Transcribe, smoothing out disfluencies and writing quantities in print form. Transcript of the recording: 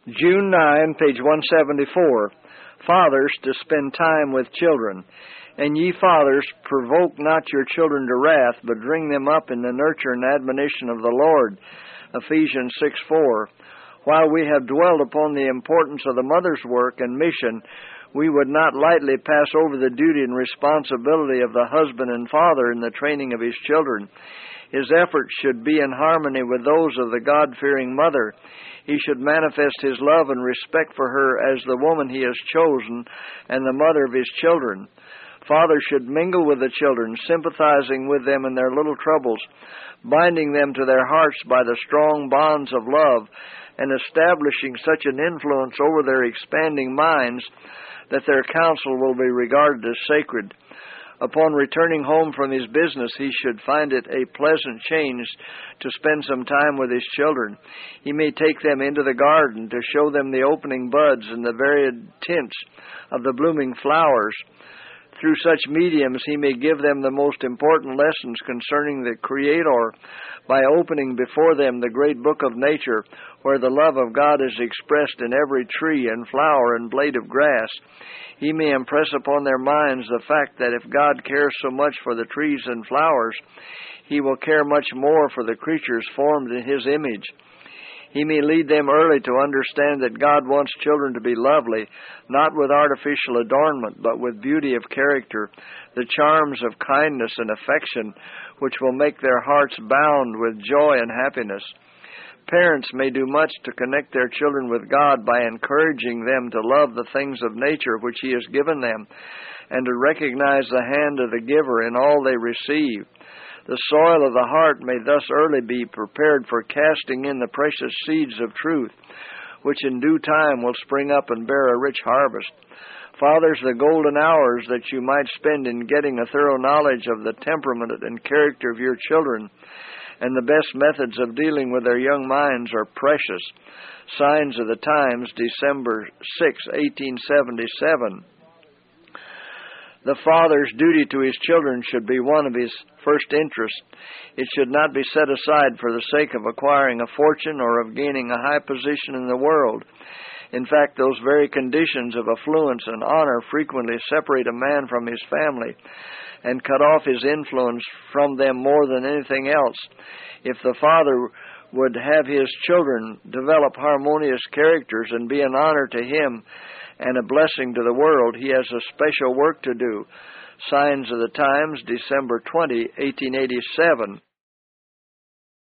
June 9, page 174. Fathers to spend time with children. And ye fathers, provoke not your children to wrath, but bring them up in the nurture and admonition of the Lord. Ephesians 6:4. While we have dwelt upon the importance of the mother's work and mission, we would not lightly pass over the duty and responsibility of the husband and father in the training of his children. His efforts should be in harmony with those of the God-fearing mother. He should manifest his love and respect for her as the woman he has chosen and the mother of his children. Fathers should mingle with the children, sympathizing with them in their little troubles, binding them to their hearts by the strong bonds of love, and establishing such an influence over their expanding minds that their counsel will be regarded as sacred. Upon returning home from his business, he should find it a pleasant change to spend some time with his children. He may take them into the garden to show them the opening buds and the varied tints of the blooming flowers. Through such mediums, he may give them the most important lessons concerning the Creator by opening before them the great book of nature, where the love of God is expressed in every tree and flower and blade of grass. He may impress upon their minds the fact that if God cares so much for the trees and flowers, he will care much more for the creatures formed in his image. He may lead them early to understand that God wants children to be lovely, not with artificial adornment, but with beauty of character, the charms of kindness and affection, which will make their hearts bound with joy and happiness. Parents may do much to connect their children with God by encouraging them to love the things of nature which he has given them, and to recognize the hand of the giver in all they receive. The soil of the heart may thus early be prepared for casting in the precious seeds of truth, which in due time will spring up and bear a rich harvest. Fathers, the golden hours that you might spend in getting a thorough knowledge of the temperament and character of your children and the best methods of dealing with their young minds are precious. Signs of the Times, December 6, 1877. The father's duty to his children should be one of his first interest. It should not be set aside for the sake of acquiring a fortune or of gaining a high position in the world. In fact, those very conditions of affluence and honor frequently separate a man from his family and cut off his influence from them more than anything else. If the father would have his children develop harmonious characters and be an honor to him and a blessing to the world, he has a special work to do. Signs of the Times, December 20, 1887.